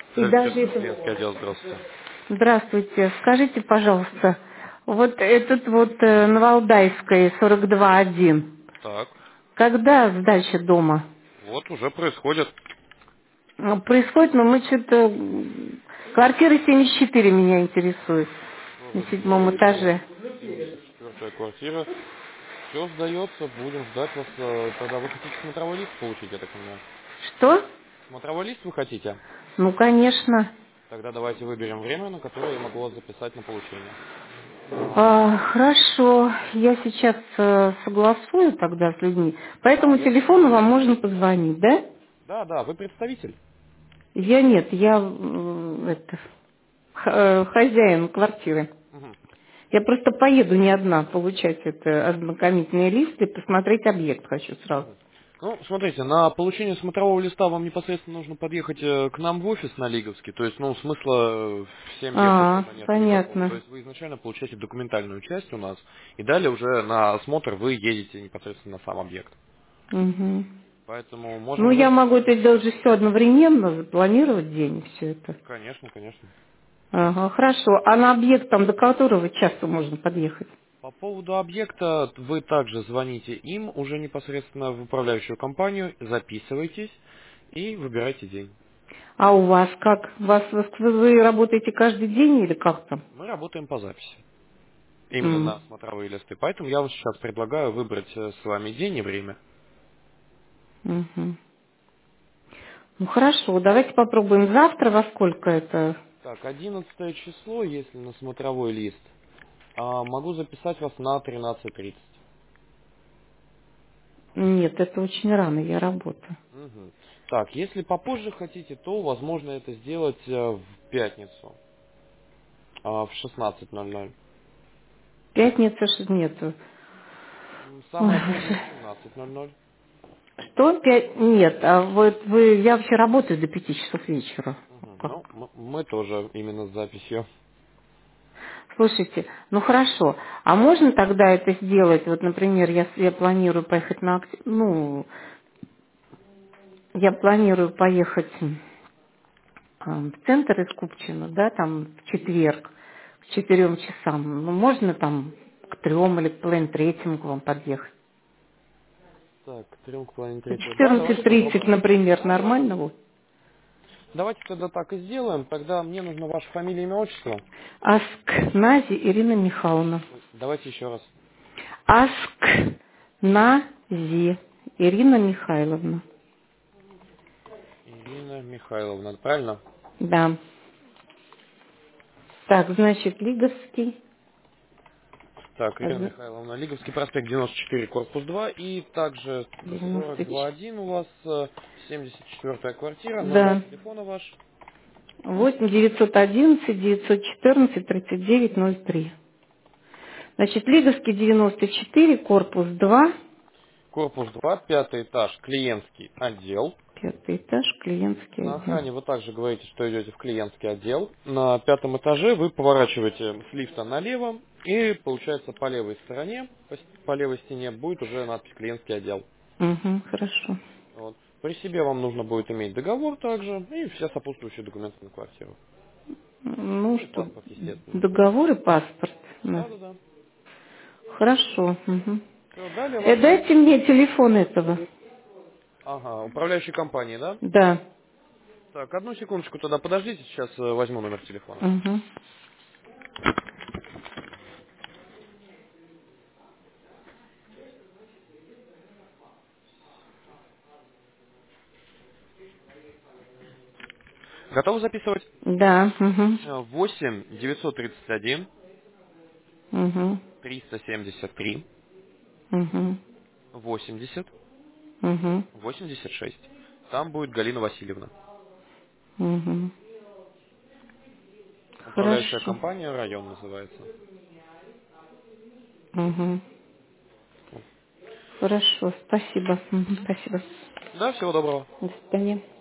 И даже Клиентский это... отдел, здравствуйте. Здравствуйте. Скажите, пожалуйста, вот этот вот на Валдайской 42-1, Так, когда сдача дома? вот уже происходит. Происходит, но мы что-то... Квартира 74 меня интересует на 7-м 42, этаже. 74 квартира. Все сдается, будем ждать вас. Тогда вы хотите смотровой лист получить, я так понимаю? Что? Смотровой лист вы хотите? Ну, конечно. Тогда давайте выберем время, на которое я могу вас записать на получение. Хорошо, я сейчас согласую тогда с людьми. По этому Да, телефону вам можно позвонить, да? да, вы представитель. Я нет, я хозяин квартиры. Мгм. Я просто поеду не одна получать это ознакомительные листы, посмотреть объект хочу сразу. Мгм. Ну, смотрите, на получение смотрового листа вам непосредственно нужно подъехать к нам в офис на Лиговский. То есть, ну, смысла всем ехать туда нету никакого. То Понятно. есть вы изначально получаете документальную часть у нас, и далее уже на осмотр вы едете непосредственно на сам объект. Мгм. Поэтому Ну, можем я даже... могу это делать же все одновременно, запланировать день и все это. Конечно, конечно. Ага, хорошо. А на объект там до которого часа можно подъехать? По поводу объекта вы также звоните им уже непосредственно в управляющую компанию, записывайтесь и выбирайте день. А у вас как? Вы работаете каждый день или как там? Мы работаем по записи. Именно М, на смотровые листы. Поэтому я вам сейчас предлагаю выбрать с вами день и время. мгм. Ну хорошо, давайте попробуем завтра. Во сколько это? Так, 11 число, если на смотровой лист, могу записать вас на 13:30. Нет, это очень рано, я работаю. Мгм. Так, если попозже хотите, то возможно это сделать в пятницу в 16:00. Пятница нету. Ой, Самое позднее 17:00. что? Нет, а вот я вообще работаю до 5 часов вечера. Мгм. Как? Ну, мы тоже именно с записью. Слушайте, ну хорошо. А можно тогда это сделать? Вот, например, я планирую поехать я планирую поехать в центр из Купчино, да, там в четверг к 4 часам. Ну, можно там к 3 или к половине третьему к вам подъехать? Так, 3:30 В третьего. Да, давайте 14:30, попробуем. например, нормально будет? Давайте тогда так и сделаем. Тогда мне нужно ваша фамилия, имя, отчество. Аскнази Ирина Михайловна. Ой, давайте еще раз. Аскнази Ирина Михайловна. Ирина Михайловна, правильно? Да. Так, значит, Лиговский. Так, а Ирина за- Михайловна, Лиговский проспект 94, корпус 2. И также 94. 42.1 у вас, 74-я квартира, номер Да. телефона ваш. 8-911-914-3903. Значит, Лиговский 94, корпус 2, Корпус 2, пятый этаж, клиентский отдел. пятый этаж, клиентский На отдел. охране вы также говорите, что идете в клиентский отдел. На пятом этаже вы поворачиваете с лифта налево, и получается по левой стороне, по левой стене будет уже надпись «Клиентский отдел». Угу, хорошо. Вот. При себе вам нужно будет иметь договор также и все сопутствующие документы на квартиру. Ну Ну и что, паспорт, естественно. договор и паспорт. Да. Да. Хорошо. Угу. Все, далее вас ждет. Дайте мне телефон этого. Ага, управляющей компании, да? Да. Так, одну секундочку тогда подождите, сейчас возьму номер телефона. Угу. Готовы записывать? Да. Угу. 8 931 Угу. 373 Угу. 80 Угу. 86. Там будет Галина Васильевна. Угу. Управляющая Хорошо. компания «Район» называется. Угу. Хорошо. Спасибо. Мгм. Спасибо. Да, всего доброго. До свидания.